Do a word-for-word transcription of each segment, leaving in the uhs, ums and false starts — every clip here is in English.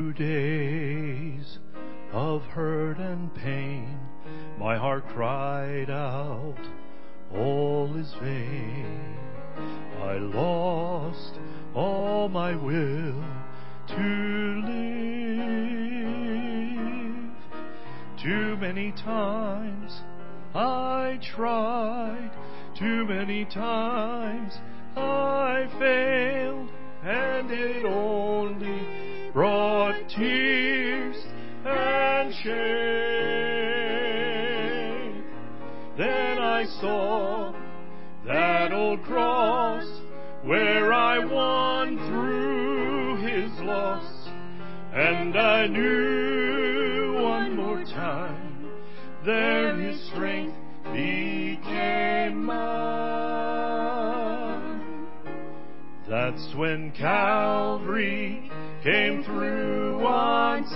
Through days of hurt and pain, my heart cried out, all is vain. I lost all my will to live. Too many times I tried, too many times I failed, and it only brought tears and shame. Then I saw that old cross where I won through His loss, and I knew one more time, then His strength became mine. That's when Calvary came through once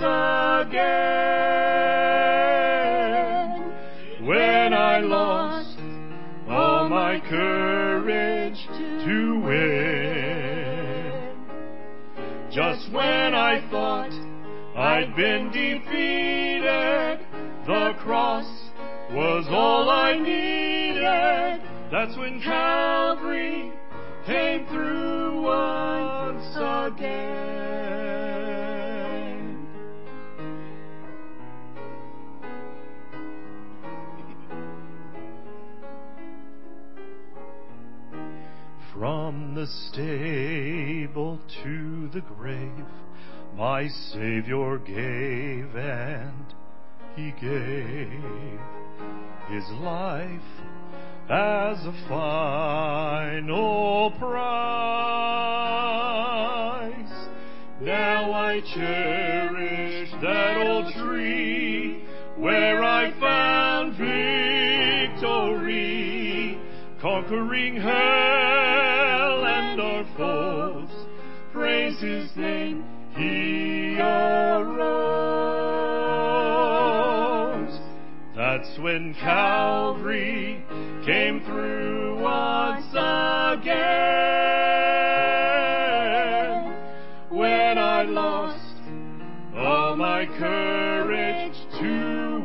again, when I lost all my courage to win. Just when I thought I'd been defeated, the cross was all I needed. That's when Calvary came through once again. From the stable to the grave, my Savior gave, and He gave His life as a final price. Now I cherish that old tree where I found victory, conquering hell and our foes. Praise His name, He arose. That's when Calvary came through once again, when I lost all my courage to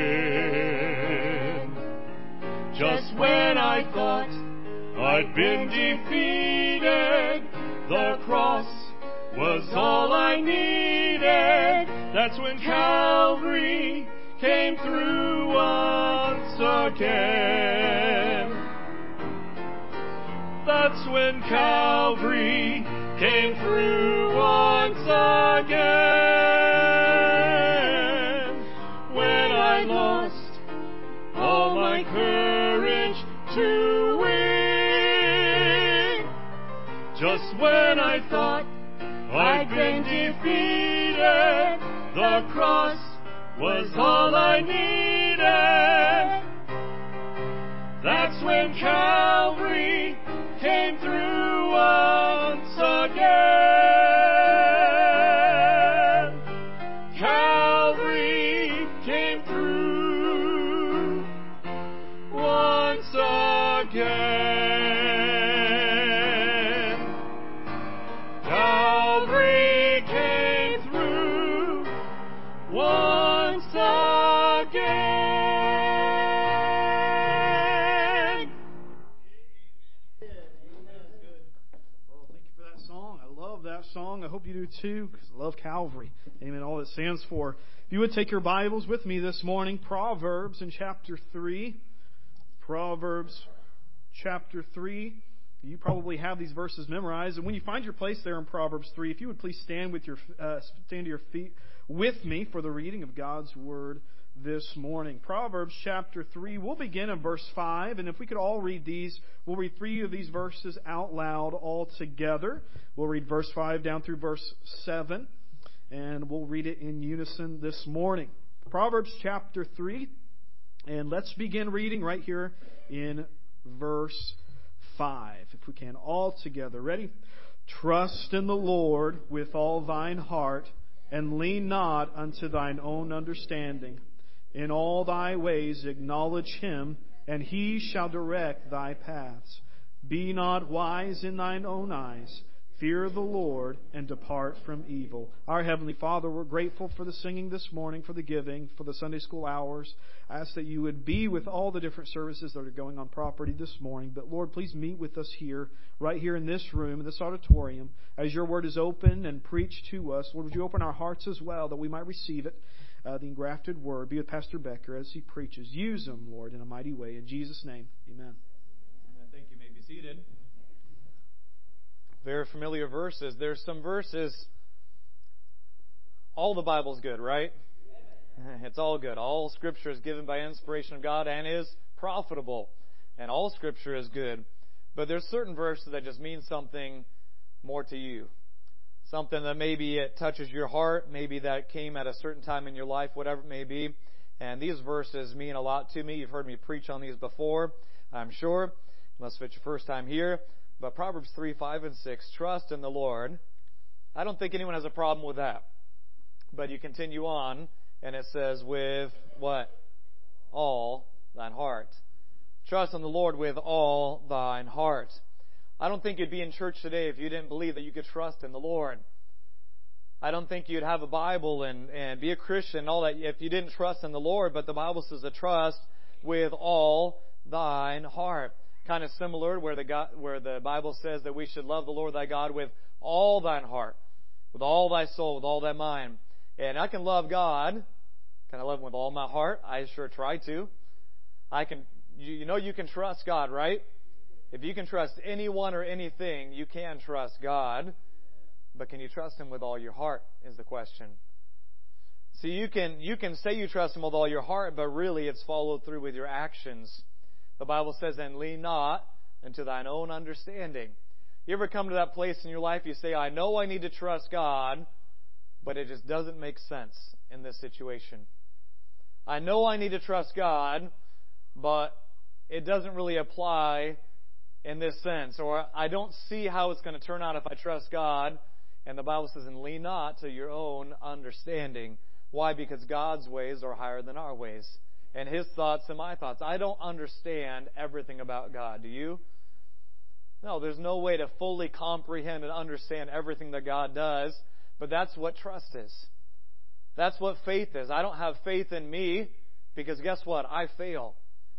win. Just when I thought I'd been defeated, the cross was all I needed. That's when Calvary came through once again. That's when Calvary came through once again, when I lost all my courage to win. Just when I thought I'd been defeated, the cross was all I needed. That's when Calvary came through once again. Calvary came through once again. Calvary came through once again. Well, thank you for that song. I love that song. I hope you do too, because I love Calvary. Amen. All it stands for. If you would take your Bibles with me this morning, Proverbs in chapter three. Proverbs chapter three. You probably have these verses memorized. And when you find your place there in Proverbs three, if you would please stand with your uh, stand to your feet with me for the reading of God's Word this morning. Proverbs chapter three, we'll begin in verse five, and if we could all read these, we'll read three of these verses out loud all together. We'll read verse five down through verse seven, and we'll read it in unison this morning. Proverbs chapter three, and let's begin reading right here in verse five, if we can, all together. Ready? Trust in the Lord with all thine heart, and lean not unto thine own understanding. In all thy ways acknowledge Him, and He shall direct thy paths. Be not wise in thine own eyes. Fear the Lord and depart from evil. Our Heavenly Father, we're grateful for the singing this morning, for the giving, for the Sunday school hours. I ask that you would be with all the different services that are going on property this morning. But Lord, please meet with us here, right here in this room, in this auditorium, as your word is opened and preached to us. Lord, would you open our hearts as well that we might receive it, uh, the engrafted word. Be with Pastor Becker as he preaches. Use him, Lord, in a mighty way. In Jesus' name, amen. Amen. Thank you. You may be seated. Very familiar verses. There's some verses. All the Bible's good, right? It's all good. All Scripture is given by inspiration of God and is profitable. And all Scripture is good. But there's certain verses that just mean something more to you. Something that maybe it touches your heart. Maybe that came at a certain time in your life, whatever it may be. And these verses mean a lot to me. You've heard me preach on these before, I'm sure. Unless it's your first time here. But Proverbs three, five, and six, trust in the Lord. I don't think anyone has a problem with that. But you continue on, and it says, with what? All thine heart. Trust in the Lord with all thine heart. I don't think you'd be in church today if you didn't believe that you could trust in the Lord. I don't think you'd have a Bible and, and be a Christian and all that if you didn't trust in the Lord. But the Bible says to trust with all thine heart. Kind of similar where the God, where the Bible says that we should love the Lord thy God with all thine heart, with all thy soul, with all thy mind. And I can love God. Can I love Him with all my heart? I sure try to. I can. You, you know you can trust God, right? If you can trust anyone or anything, you can trust God. But can you trust Him with all your heart is the question. See, you can you can say you trust Him with all your heart, but really it's followed through with your actions. The Bible says, and lean not unto thine own understanding. You ever come to that place in your life, you say, I know I need to trust God, but it just doesn't make sense in this situation. I know I need to trust God, but it doesn't really apply in this sense. Or I don't see how it's going to turn out if I trust God. And the Bible says, and lean not to your own understanding. Why? Because God's ways are higher than our ways. And His thoughts and my thoughts. I don't understand everything about God. Do you? No, there's no way to fully comprehend and understand everything that God does. But that's what trust is. That's what faith is. I don't have faith in me because guess what? I fail.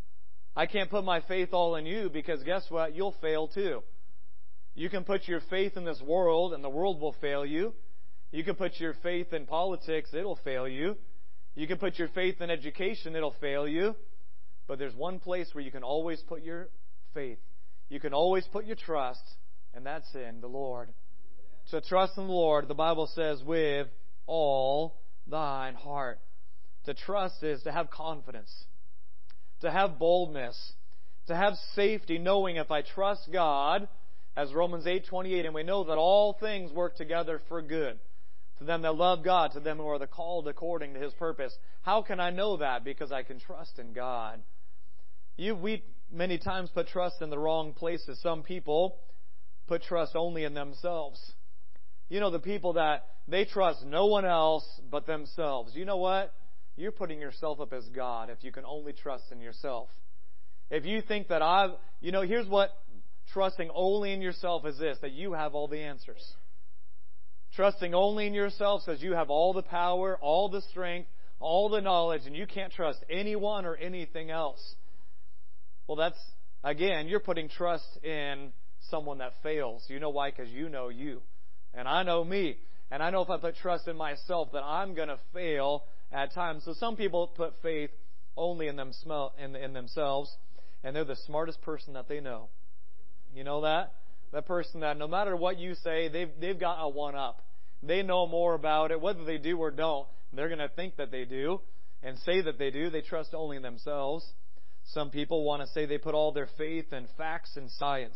I can't put my faith all in you because guess what? You'll fail too. You can put your faith in this world and the world will fail you. You can put your faith in politics, it'll fail you. You can put your faith in education, it'll fail you. But there's one place where you can always put your faith. You can always put your trust, and that's in the Lord. To trust in the Lord, the Bible says, with all thine heart. To trust is to have confidence, to have boldness, to have safety, knowing if I trust God, as Romans eight twenty-eight, and we know that all things work together for good. To them that love God, to them who are the called according to His purpose. How can I know that? Because I can trust in God. You, we many times put trust in the wrong places. Some people put trust only in themselves. You know, the people that they trust no one else but themselves. You know what? You're putting yourself up as God if you can only trust in yourself. If you think that I've, you know, here's what trusting only in yourself is this, that you have all the answers. Trusting only in yourself says you have all the power, all the strength, all the knowledge, and you can't trust anyone or anything else. Well, that's, again, you're putting trust in someone that fails. You know why? Because you know you. And I know me. And I know if I put trust in myself that I'm going to fail at times. So some people put faith only in, them, in, in themselves, and they're the smartest person that they know. You know that? That person that no matter what you say, they've, they've got a one-up. They know more about it. Whether they do or don't, they're going to think that they do and say that they do. They trust only in themselves. Some people want to say they put all their faith in facts and science.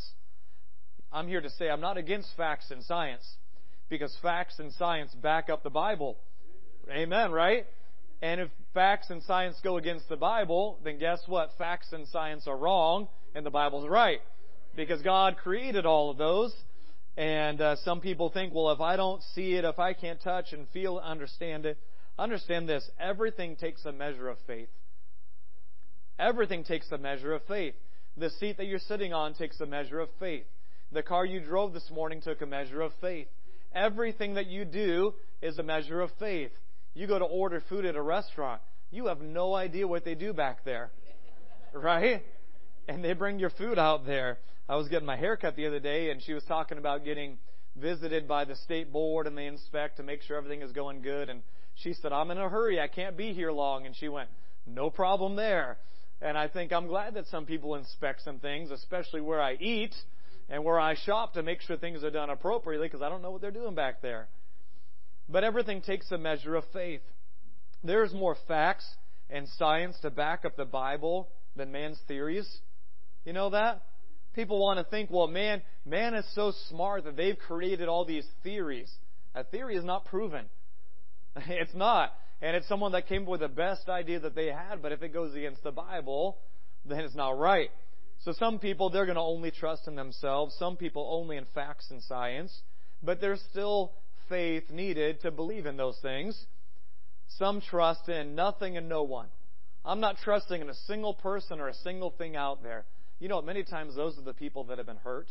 I'm here to say I'm not against facts and science because facts and science back up the Bible. Amen, right? And if facts and science go against the Bible, then guess what? Facts and science are wrong and the Bible's right. Because God created all of those. And uh, some people think, well, if I don't see it, if I can't touch and feel, understand it. Understand this. Everything takes a measure of faith. Everything takes a measure of faith. The seat that you're sitting on takes a measure of faith. The car you drove this morning took a measure of faith. Everything that you do is a measure of faith. You go to order food at a restaurant. You have no idea what they do back there. Right? And they bring your food out there. I was getting my hair cut the other day, and she was talking about getting visited by the state board, and they inspect to make sure everything is going good. And she said, I'm in a hurry. I can't be here long. And she went, no problem there. And I think I'm glad that some people inspect some things, especially where I eat and where I shop, to make sure things are done appropriately, because I don't know what they're doing back there. But everything takes a measure of faith. There's more facts and science to back up the Bible than man's theories. You know that? People want to think, well, man, man is so smart that they've created all these theories. A theory is not proven. It's not. And it's someone that came up with the best idea that they had, but if it goes against the Bible, then it's not right. So some people, they're going to only trust in themselves. Some people only in facts and science. But there's still faith needed to believe in those things. Some trust in nothing and no one. I'm not trusting in a single person or a single thing out there. You know, many times those are the people that have been hurt.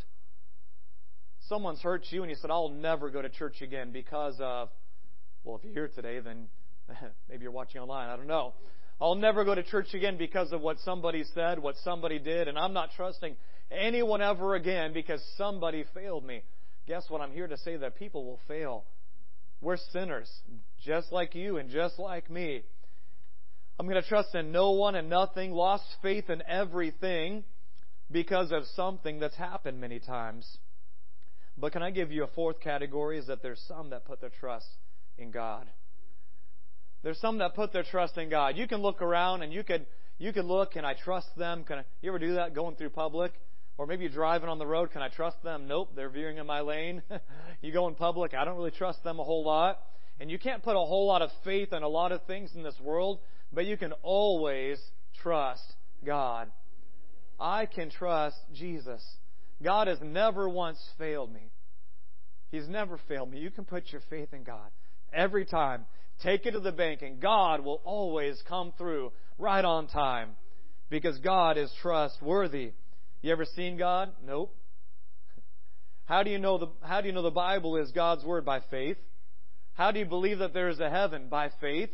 Someone's hurt you and you said, I'll never go to church again because of, well, if you're here today, then maybe you're watching online. I don't know. I'll never go to church again because of what somebody said, what somebody did, and I'm not trusting anyone ever again because somebody failed me. Guess what? I'm here to say that people will fail. We're sinners, just like you and just like me. I'm going to trust in no one and nothing, lost faith in everything because of something that's happened many times. But can I give you a fourth category? Is that there's some that put their trust in God. There's some that put their trust in God. You can look around and you could you could look, can I trust them? Can I, you ever do that going through public? Or maybe you're driving on the road, can I trust them? Nope, they're veering in my lane. You go in public, I don't really trust them a whole lot. And you can't put a whole lot of faith in a lot of things in this world, but you can always trust God. I can trust Jesus. God has never once failed me. He's never failed me. You can put your faith in God every time. Take it to the bank, and God will always come through right on time because God is trustworthy. You ever seen God? Nope. How do you know the How do you know the Bible is God's Word? By faith. How do you believe that there is a heaven? By faith.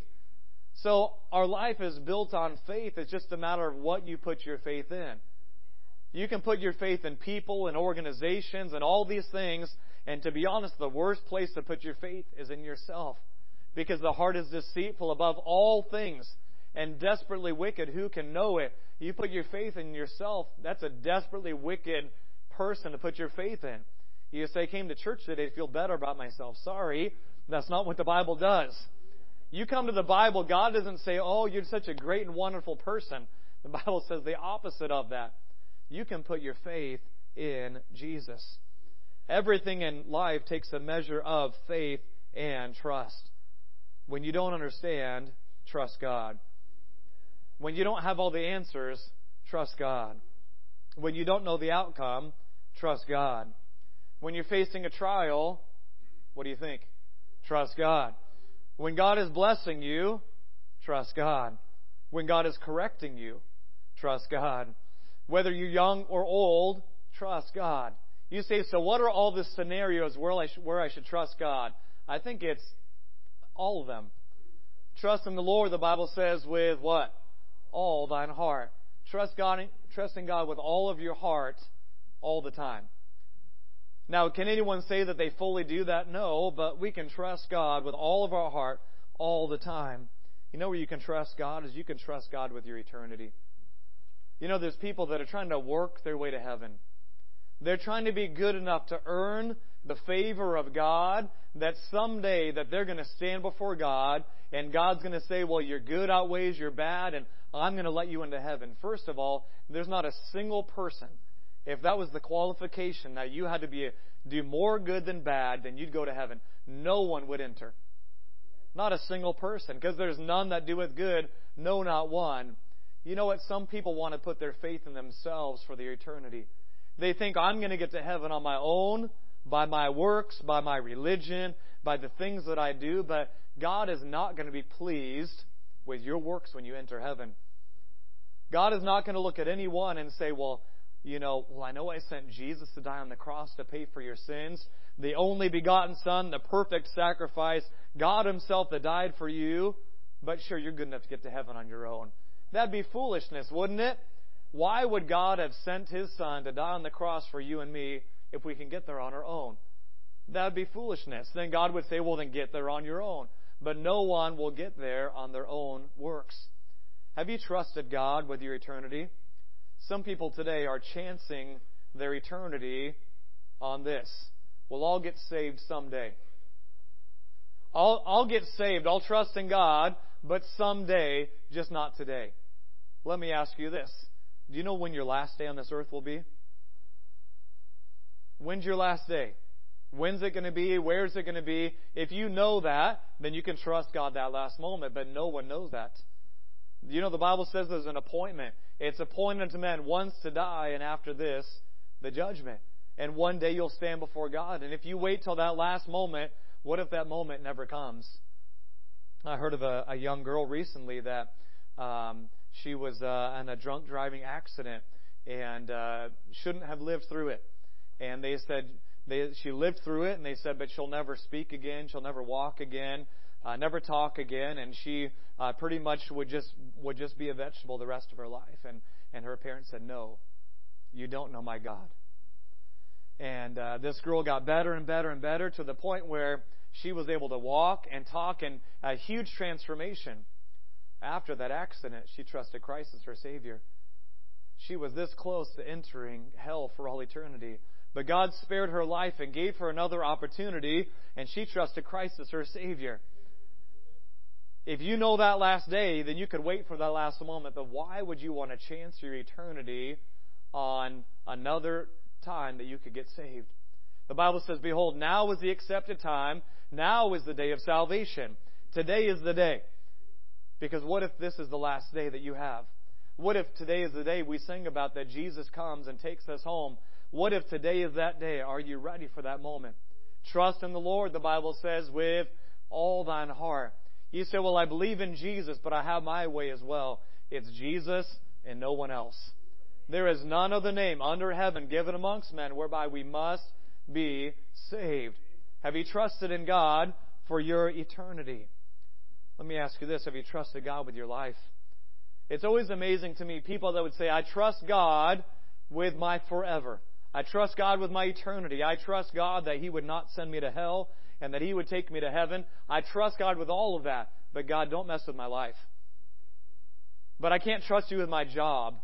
So our life is built on faith. It's just a matter of what you put your faith in. You can put your faith in people and organizations and all these things, and to be honest, the worst place to put your faith is in yourself. Because the heart is deceitful above all things and desperately wicked. Who can know it? You put your faith in yourself, that's a desperately wicked person to put your faith in. You say, I came to church today to feel better about myself. Sorry, that's not what the Bible does. You come to the Bible, God doesn't say, oh, you're such a great and wonderful person. The Bible says the opposite of that. You can put your faith in Jesus. Everything in life takes a measure of faith and trust. When you don't understand, trust God. When you don't have all the answers, trust God. When you don't know the outcome, trust God. When you're facing a trial, what do you think? Trust God. When God is blessing you, trust God. When God is correcting you, trust God. Whether you're young or old, trust God. You say, so what are all the scenarios where I, sh- where I should trust God? I think it's all of them. Trust in the Lord, the Bible says, with what? All thine heart. Trust God, trust in God with all of your heart all the time. Now, can anyone say that they fully do that? No, but we can trust God with all of our heart all the time. You know where you can trust God is you can trust God with your eternity. You know, there's people that are trying to work their way to heaven. They're trying to be good enough to earn the favor of God that someday that they're going to stand before God and God's going to say, well, your good outweighs your bad and I'm going to let you into heaven. First of all, there's not a single person. If that was the qualification that you had to be do more good than bad, then you'd go to heaven. No one would enter. Not a single person, because there's none that doeth good, no, not one. You know what? Some people want to put their faith in themselves for their eternity. They think, I'm going to get to heaven on my own, by my works, by my religion, by the things that I do, but God is not going to be pleased with your works when you enter heaven. God is not going to look at anyone and say, well, you know, well, I know I sent Jesus to die on the cross to pay for your sins. The only begotten Son, the perfect sacrifice, God Himself that died for you. But sure, you're good enough to get to heaven on your own. That'd be foolishness, wouldn't it? Why would God have sent His Son to die on the cross for you and me if we can get there on our own? That would be foolishness. Then God would say, well, then get there on your own. But no one will get there on their own works. Have you trusted God with your eternity? Some people today are chancing their eternity on this. We'll all get saved someday. I'll, I'll get saved. I'll trust in God, but someday, just not today. Let me ask you this. Do you know when your last day on this earth will be? When's your last day? When's it going to be? Where's it going to be? If you know that, then you can trust God that last moment, but no one knows that. You know, the Bible says there's an appointment. It's appointed unto men once to die, and after this, the judgment. And one day you'll stand before God. And if you wait till that last moment, what if that moment never comes? I heard of a, a young girl recently that um, she was uh, in a drunk driving accident and uh, shouldn't have lived through it. And they said they, she lived through it, and they said, but she'll never speak again, she'll never walk again, uh, never talk again, and she uh, pretty much would just would just be a vegetable the rest of her life. And and her parents said, no, you don't know my God. And uh, this girl got better and better and better to the point where she was able to walk and talk, and a huge transformation. After that accident, she trusted Christ as her Savior. She was this close to entering hell for all eternity. But God spared her life and gave her another opportunity, and she trusted Christ as her Savior. If you know that last day, then you could wait for that last moment. But why would you want to chance your eternity on another time that you could get saved? The Bible says, behold, now is the accepted time. Now is the day of salvation. Today is the day. Because what if this is the last day that you have? What if today is the day we sing about that Jesus comes and takes us home? What if today is that day? Are you ready for that moment? Trust in the Lord, the Bible says, with all thine heart. You say, well, I believe in Jesus, but I have my way as well. It's Jesus and no one else. There is none other name under heaven given amongst men whereby we must be saved. Have you trusted in God for your eternity? Let me ask you this. Have you trusted God with your life? It's always amazing to me, people that would say, I trust God with my forever. I trust God with my eternity. I trust God that He would not send me to hell and that He would take me to heaven. I trust God with all of that. But God, don't mess with my life. But I can't trust You with my job.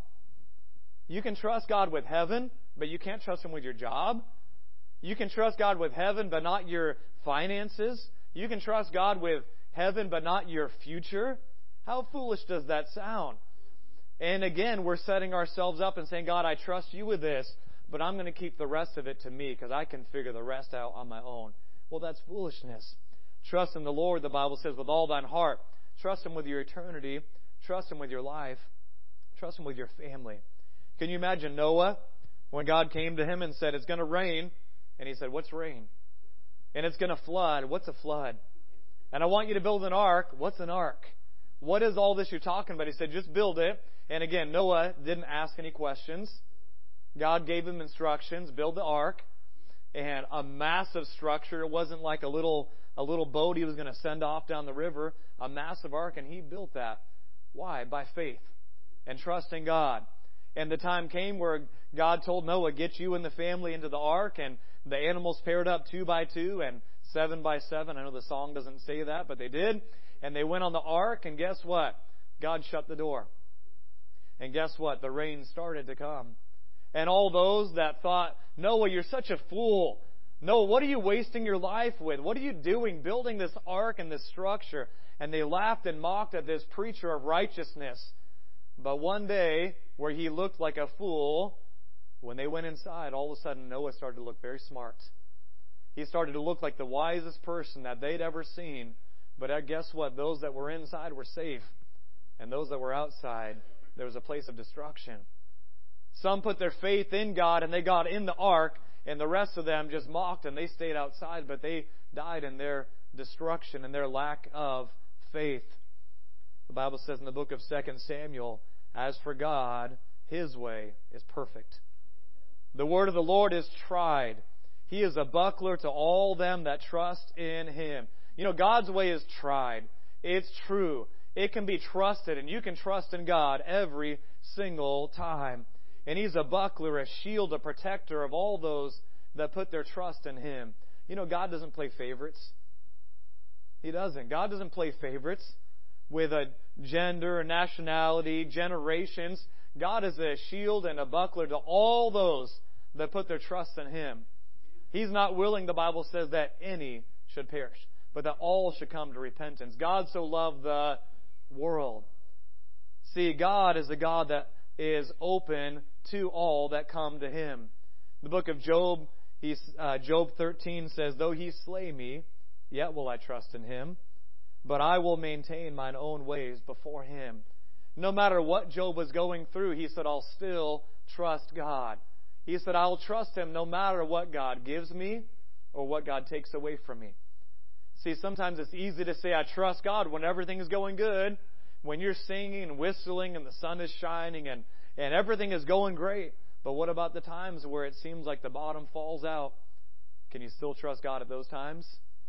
You can trust God with heaven, but you can't trust Him with your job. You can trust God with heaven, but not your finances. You can trust God with heaven, but not your future. How foolish does that sound? And again, we're setting ourselves up and saying, God, I trust You with this, but I'm going to keep the rest of it to me because I can figure the rest out on my own. Well, that's foolishness. Trust in the Lord, the Bible says, with all thine heart. Trust Him with your eternity. Trust Him with your life. Trust Him with your family. Can you imagine Noah when God came to him and said, it's going to rain? And he said, what's rain? And it's going to flood. What's a flood? And I want you to build an ark. What's an ark? What is all this you're talking about? He said, just build it. And again, Noah didn't ask any questions. God gave him instructions. Build the ark. And a massive structure. It wasn't like a little a little boat he was going to send off down the river. A massive ark. And he built that. Why? By faith and trusting God. And the time came where God told Noah, get you and the family into the ark. And the animals paired up two by two and seven by seven. I know the song doesn't say that, but they did. And they went on the ark, and guess what? God shut the door. And guess what? The rain started to come. And all those that thought, Noah, you're such a fool. Noah, what are you wasting your life with? What are you doing building this ark and this structure? And they laughed and mocked at this preacher of righteousness. But one day, where he looked like a fool, when they went inside, all of a sudden Noah started to look very smart. He started to look like the wisest person that they'd ever seen. But guess what? Those that were inside were safe. And those that were outside, there was a place of destruction. Some put their faith in God and they got in the ark, and the rest of them just mocked and they stayed outside, but they died in their destruction and their lack of faith. The Bible says in the book of Second Samuel, as for God, His way is perfect. The word of the Lord is tried. He is a buckler to all them that trust in Him. You know, God's way is tried. It's true. It can be trusted, and you can trust in God every single time. And He's a buckler, a shield, a protector of all those that put their trust in Him. You know, God doesn't play favorites. He doesn't. God doesn't play favorites with a gender, nationality, generations. God is a shield and a buckler to all those that put their trust in Him. He's not willing, the Bible says, that any should perish, but that all should come to repentance. God so loved the world. See, God is a God that is open to all that come to Him. The book of Job, he's, uh, Job thirteen says, though He slay me, yet will I trust in Him, but I will maintain mine own ways before Him. No matter what Job was going through, he said, I'll still trust God. He said, I'll trust Him no matter what God gives me or what God takes away from me. See, sometimes it's easy to say, I trust God when everything is going good, when you're singing and whistling and the sun is shining and, and everything is going great. But what about the times where it seems like the bottom falls out? Can you still trust God at those times?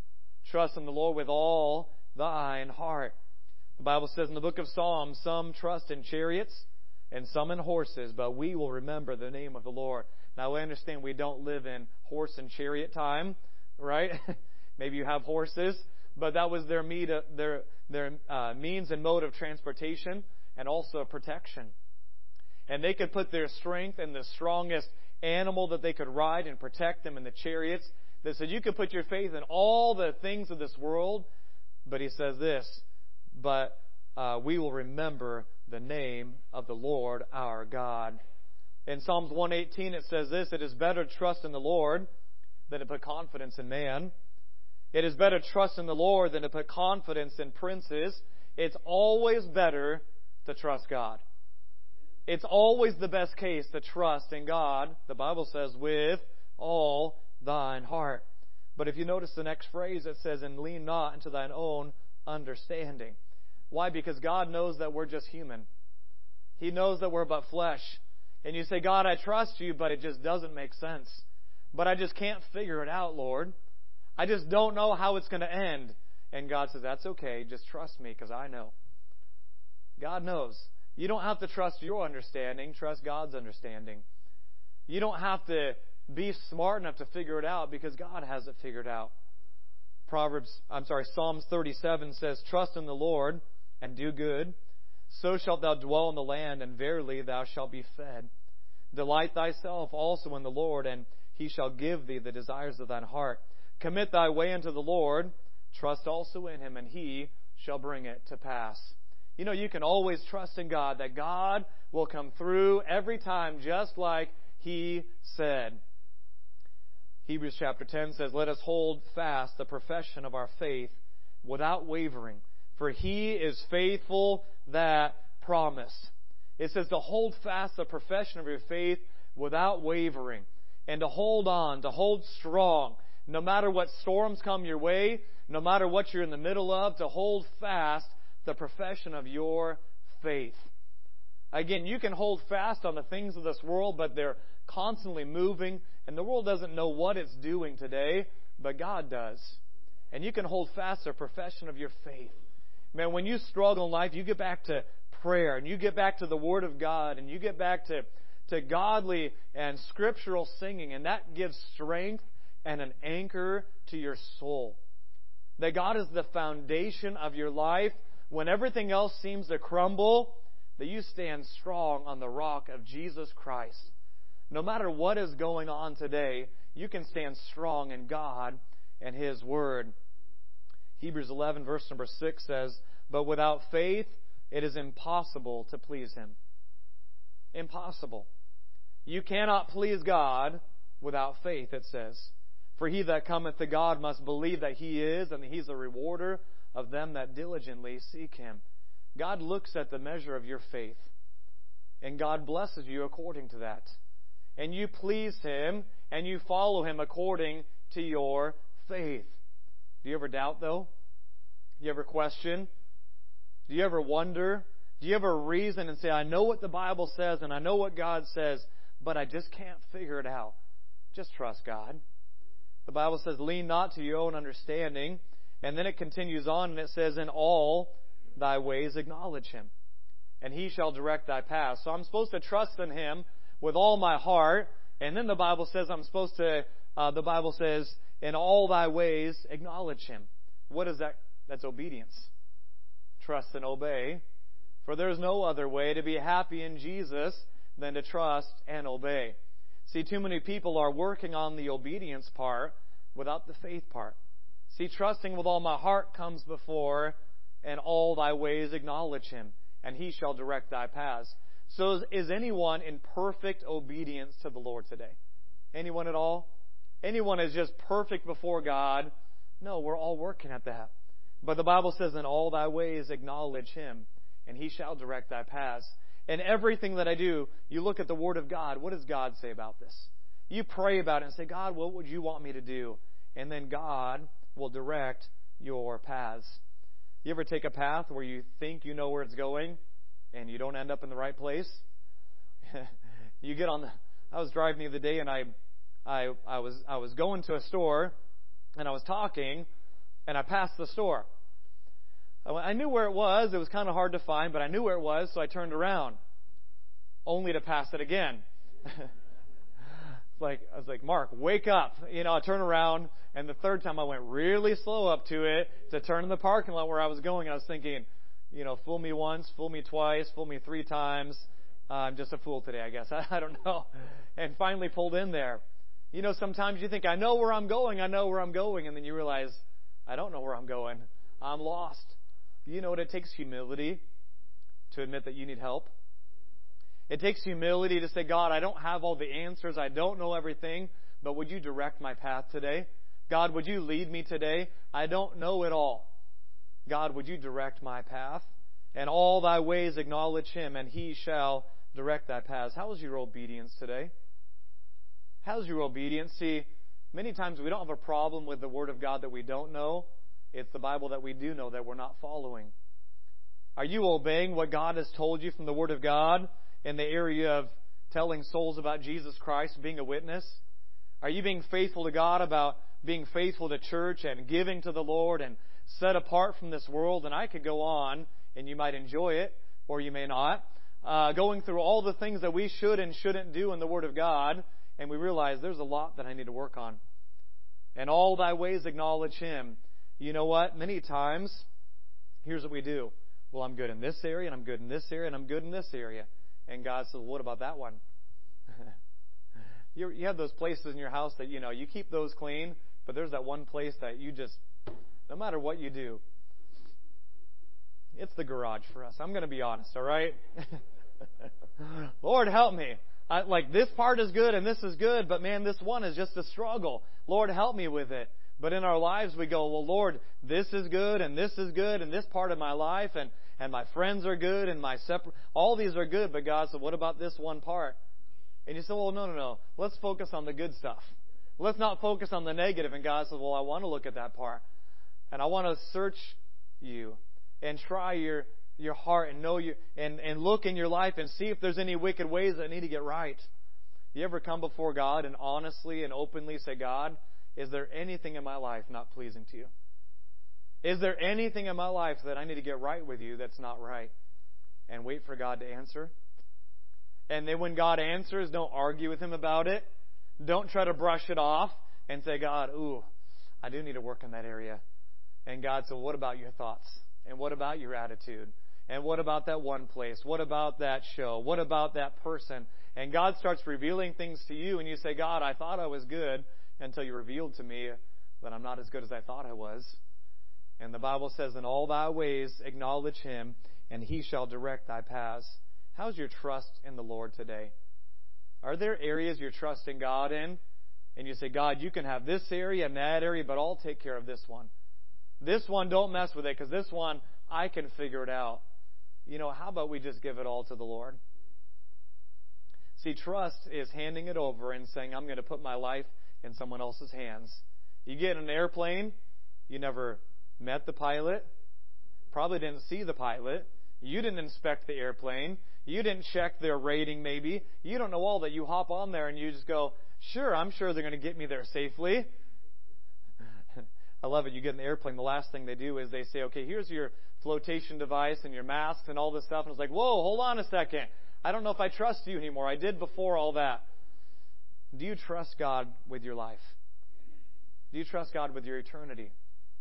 Trust in the Lord with all thine heart. The Bible says in the book of Psalms, some trust in chariots and some in horses, but we will remember the name of the Lord. Now, I understand we don't live in horse and chariot time, right? Maybe you have horses, but that was their, meet, their, their uh, means and mode of transportation and also protection. And they could put their strength in the strongest animal that they could ride and protect them in the chariots. They said you could put your faith in all the things of this world, but He says this, but uh, we will remember the name of the Lord our God. In Psalms one eighteen it says this, it is better to trust in the Lord than to put confidence in man. It is better to trust in the Lord than to put confidence in princes. It's always better to trust God. It's always the best case to trust in God, the Bible says, with all thine heart. But if you notice the next phrase, it says, and lean not into thine own understanding. Why? Because God knows that we're just human. He knows that we're but flesh. And you say, God, I trust you, but it just doesn't make sense. But I just can't figure it out, Lord. I just don't know how it's going to end. And God says, that's okay. Just trust me because I know. God knows. You don't have to trust your understanding. Trust God's understanding. You don't have to be smart enough to figure it out because God has it figured out. Proverbs, I'm sorry, Psalms thirty-seven says, trust in the Lord and do good. So shalt thou dwell in the land, and verily thou shalt be fed. Delight thyself also in the Lord, and He shall give thee the desires of thine heart. Commit thy way unto the Lord. Trust also in Him, and He shall bring it to pass. You know, you can always trust in God, that God will come through every time just like He said. Hebrews chapter ten says, let us hold fast the profession of our faith without wavering, for He is faithful that promised. It says to hold fast the profession of your faith without wavering, and to hold on, to hold strong, no matter what storms come your way, no matter what you're in the middle of, to hold fast the profession of your faith. Again, you can hold fast on the things of this world, but they're constantly moving, and the world doesn't know what it's doing today, but God does. And you can hold fast the profession of your faith. Man, when you struggle in life, you get back to prayer, and you get back to the Word of God, and you get back to, to godly and scriptural singing, and that gives strength and an anchor to your soul. That God is the foundation of your life. When everything else seems to crumble, that you stand strong on the rock of Jesus Christ. No matter what is going on today, you can stand strong in God and His Word. Hebrews eleven verse number six says, but without faith it is impossible to please Him. Impossible. You cannot please God without faith, it says. For he that cometh to God must believe that He is, and that He's a rewarder of them that diligently seek Him. God looks at the measure of your faith, and God blesses you according to that. And you please Him, and you follow Him according to your faith. Do you ever doubt, though? Do you ever question? Do you ever wonder? Do you ever reason and say, I know what the Bible says, and I know what God says, but I just can't figure it out. Just trust God. The Bible says, lean not to your own understanding. And then it continues on and it says, in all thy ways acknowledge Him, and He shall direct thy path. So I'm supposed to trust in Him with all my heart. And then the Bible says I'm supposed to, uh, the Bible says, in all thy ways acknowledge Him. What is that? That's obedience. Trust and obey. For there is no other way to be happy in Jesus than to trust and obey. See, too many people are working on the obedience part without the faith part. See, trusting with all my heart comes before, and all thy ways acknowledge Him, and He shall direct thy paths. So is, is anyone in perfect obedience to the Lord today? Anyone at all? Anyone is just perfect before God? No, we're all working at that. But the Bible says, in all thy ways acknowledge Him, and He shall direct thy paths. And everything that I do, you look at the Word of God. What does God say about this? You pray about it and say, God, what would you want me to do? And then God will direct your paths. You ever take a path where you think you know where it's going and you don't end up in the right place? You get on the... I was driving the other day and I, I, I was, I was going to a store and I was talking and I passed the store. I knew where it was. It was kind of hard to find, but I knew where it was, so I turned around, only to pass it again. Like I was like, Mark, wake up! You know, I turn around, and the third time I went really slow up to it to turn in the parking lot where I was going. I was thinking, you know, fool me once, fool me twice, fool me three times. Uh, I'm just a fool today, I guess. I, I don't know. And finally pulled in there. You know, sometimes you think, I know where I'm going, I know where I'm going, and then you realize, I don't know where I'm going. I'm lost. You know what? It takes humility to admit that you need help. It takes humility to say, God, I don't have all the answers. I don't know everything. But would you direct my path today? God, would you lead me today? I don't know it all. God, would you direct my path? And all thy ways acknowledge Him, and He shall direct thy paths. How is your obedience today? How's your obedience? See, many times we don't have a problem with the Word of God that we don't know. It's the Bible that we do know that we're not following. Are you obeying what God has told you from the Word of God in the area of telling souls about Jesus Christ, being a witness? Are you being faithful to God about being faithful to church and giving to the Lord and set apart from this world? And I could go on, and you might enjoy it, or you may not, uh, going through all the things that we should and shouldn't do in the Word of God, and we realize there's a lot that I need to work on. And all thy ways acknowledge Him. You know what? Many times, here's what we do. Well, I'm good in this area, and I'm good in this area, and I'm good in this area. And God says, well, what about that one? you, you have those places in your house that, you know, you keep those clean, but there's that one place that you just, no matter what you do, it's the garage for us. I'm going to be honest, all right? Lord, help me. I, like, this part is good and this is good, but man, this one is just a struggle. Lord, help me with it. But in our lives, we go, well, Lord, this is good, and this is good, and this part of my life, and, and my friends are good, and my separate, all these are good, but God said, what about this one part? And you say, well, no, no, no. Let's focus on the good stuff. Let's not focus on the negative. And God says, well, I want to look at that part. And I want to search you and try your, your heart and know you, and, and look in your life and see if there's any wicked ways that need to get right. You ever come before God and honestly and openly say, God, is there anything in my life not pleasing to you? Is there anything in my life that I need to get right with you that's not right? And wait for God to answer. And then when God answers, don't argue with Him about it. Don't try to brush it off and say, God, ooh, I do need to work in that area. And God said, well, what about your thoughts? And what about your attitude? And what about that one place? What about that show? What about that person? And God starts revealing things to you, and you say, God, I thought I was good, until you revealed to me that I'm not as good as I thought I was. And the Bible says, in all thy ways acknowledge Him, and He shall direct thy paths. How's your trust in the Lord today? Are there areas you're trusting God in? And you say, God, you can have this area and that area, but I'll take care of this one. This one, don't mess with it, because this one, I can figure it out. You know, how about we just give it all to the Lord? See, trust is handing it over and saying, I'm going to put my life in someone else's hands. You get in an airplane, you never met the pilot, probably didn't see the pilot, You didn't inspect the airplane. You didn't check their rating maybe. You don't know all that. You hop on there and you just go, sure, I'm sure they're going to get me there safely. I love it. You get in the airplane, the last thing they do is they say, okay, here's your flotation device and your masks and all this stuff. And it's like, whoa, hold on a second. I don't know if I trust you anymore. I did before all that. Do you trust God with your life? Do you trust God with your eternity?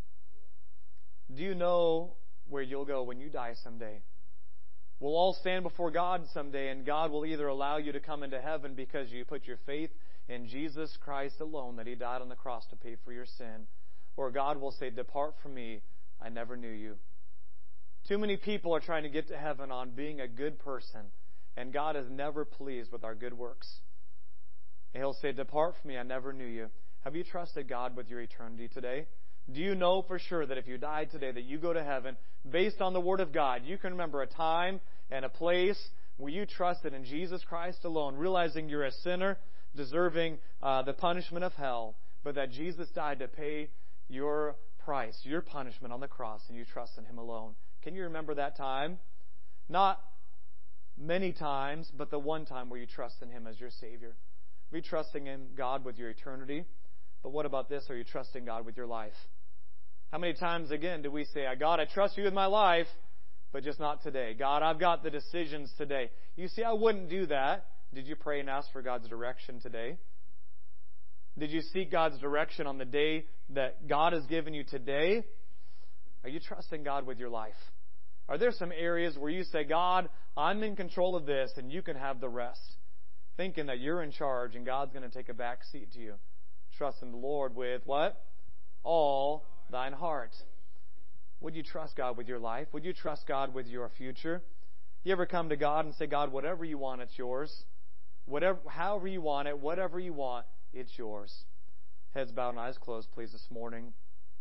Do you know where you'll go when you die someday? We'll all stand before God someday, and God will either allow you to come into heaven because you put your faith in Jesus Christ alone, that He died on the cross to pay for your sin, or God will say, depart from me, I never knew you. Too many people are trying to get to heaven on being a good person, and God is never pleased with our good works. And He'll say, depart from me, I never knew you. Have you trusted God with your eternity today? Do you know for sure that if you died today that you go to heaven based on the Word of God? You can remember a time and a place where you trusted in Jesus Christ alone, realizing you're a sinner, deserving uh, the punishment of hell, but that Jesus died to pay your price, your punishment on the cross, and you trust in Him alone. Can you remember that time? Not many times, but the one time where you trust in Him as your Savior. Are you trusting in God with your eternity? But what about this? Are you trusting God with your life? How many times, again, do we say, God, I trust you with my life, but just not today. God, I've got the decisions today. You see, I wouldn't do that. Did you pray and ask for God's direction today? Did you seek God's direction on the day that God has given you today? Are you trusting God with your life? Are there some areas where you say, God, I'm in control of this and you can have the rest? Thinking that you're in charge and God's going to take a back seat to you. Trust in the Lord with what? All thine heart. Would you trust God with your life? Would you trust God with your future? You ever come to God and say, God, whatever you want, it's yours. Whatever, however you want it, whatever you want, it's yours. Heads bowed and eyes closed, please, this morning.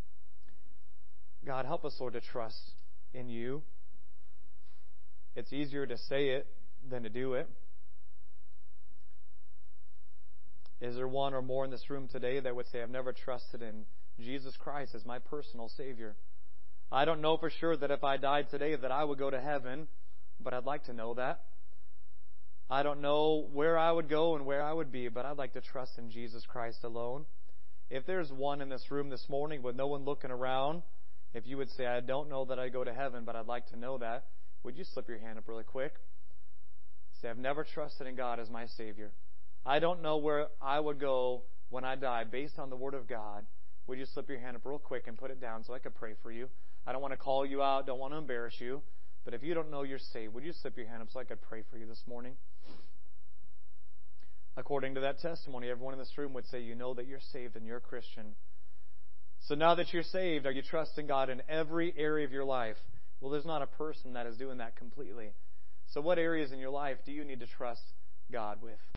God, help us, Lord, to trust in you. It's easier to say it than to do it. Is there one or more in this room today that would say, I've never trusted in Jesus Christ as my personal Savior? I don't know for sure that if I died today that I would go to heaven, but I'd like to know that. I don't know where I would go and where I would be, but I'd like to trust in Jesus Christ alone. If there's one in this room this morning with no one looking around, if you would say, I don't know that I go to heaven, but I'd like to know that, would you slip your hand up really quick? Say, I've never trusted in God as my Savior. I don't know where I would go when I die based on the Word of God. Would you slip your hand up real quick and put it down so I could pray for you? I don't want to call you out, don't want to embarrass you, but if you don't know you're saved, would you slip your hand up so I could pray for you this morning? According to that testimony, everyone in this room would say you know that you're saved and you're a Christian. So now that you're saved, are you trusting God in every area of your life? Well, there's not a person that is doing that completely. So what areas in your life do you need to trust God with?